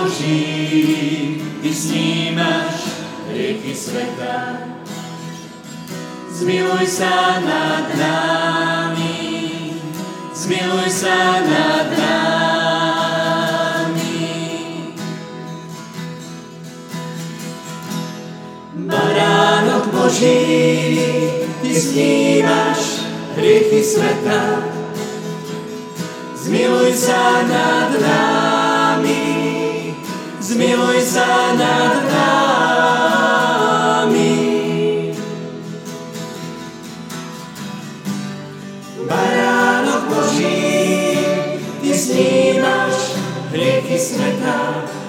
Boží, Ty snímaš rieky sveta. Zmiluj sa nad nami, zmiluj sa nad nami. Baránok Boží, Ty snímaš hriechy sveta. Zmiluj sa nad nami, zmiluj sa nad nami. Baránok Boží, Ty snímaš hriechy sveta.